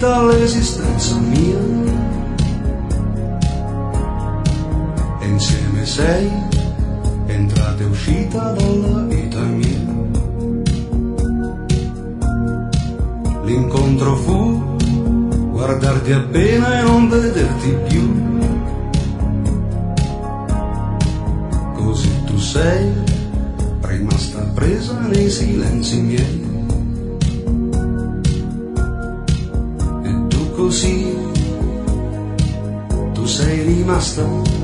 dall'esistenza mia, e insieme sei entrata e uscita dalla vita mia. L'incontro fu guardarti appena e non vederti più, così tu sei rimasta presa nei silenzi miei, e tu così, tu sei rimasta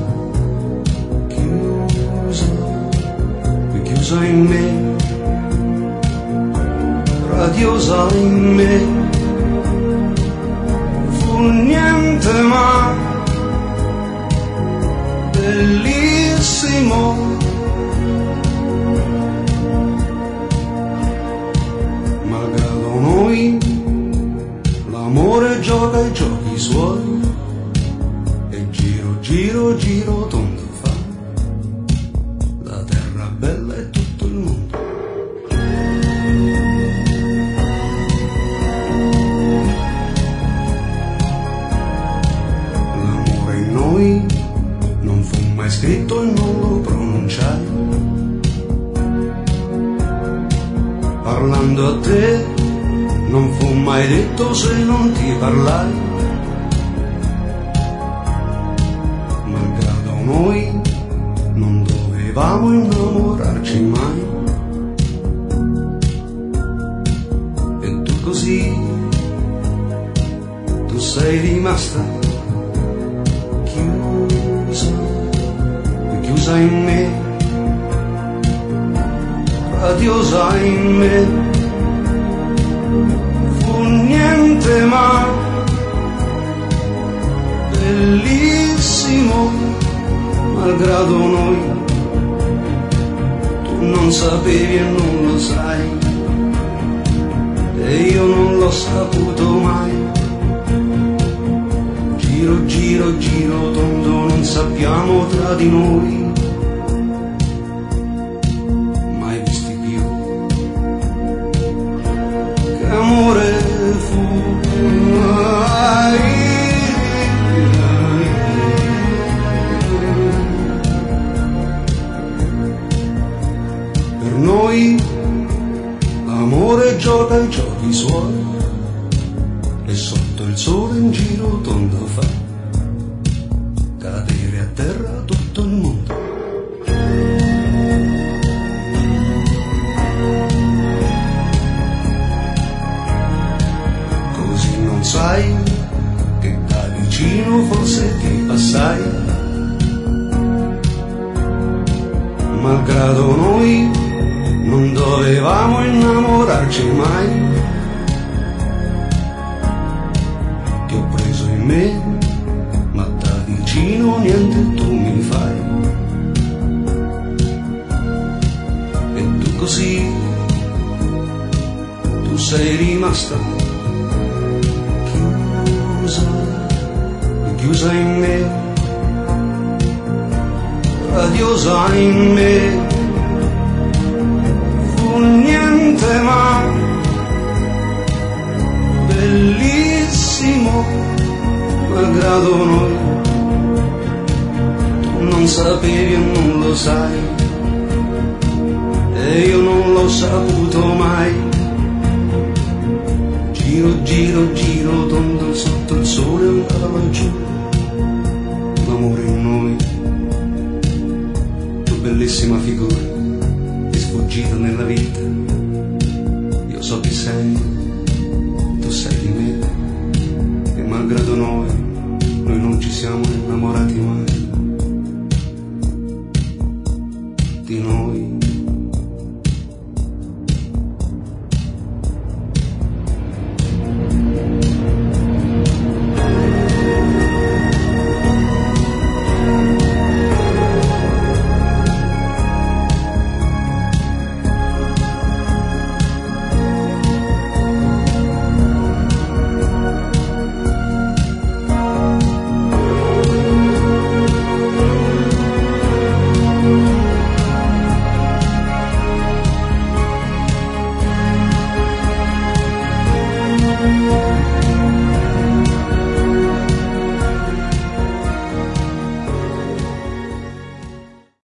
chiusa in me, radiosa in me. Fu niente ma bellissimo, malgrado noi l'amore gioca i giochi suoi, e giro, giro, giro tondo fa la terra bella e tutto il mondo. L'amore in noi non fu mai scritto e non lo pronunciai, parlando a te non fu mai detto se non ti parlai, malgrado noi non dovevamo innamorarci mai, e tu così, tu sei rimasta chiusa in me, radiosa in me. Fu niente ma bellissimo, malgrado noi tu non sapevi e non lo sai, e io non l'ho saputo mai. Giro, giro, giro tondo, non sappiamo tra di noi mai visti più. Che amore fu, per noi l'amore gioca i giochi suoi, e sotto il sole in giro tondo fa cadere a terra tutto il mondo. Così non sai che da vicino forse ti passai, malgrado noi non dovevamo innamorarci mai. Ti ho preso in me, ma da vicino niente tu mi fai, e tu così, tu sei rimasta chiusa in me, radiosa in me. Fu niente ma bellissimo, malgrado noi tu non sapevi e non lo sai, e io non l'ho saputo mai. Giro, giro, giro tondo, sotto il sole andava giù l'amore in noi. Tu bellissima figura, ti sfuggita nella vita, io so chi sei.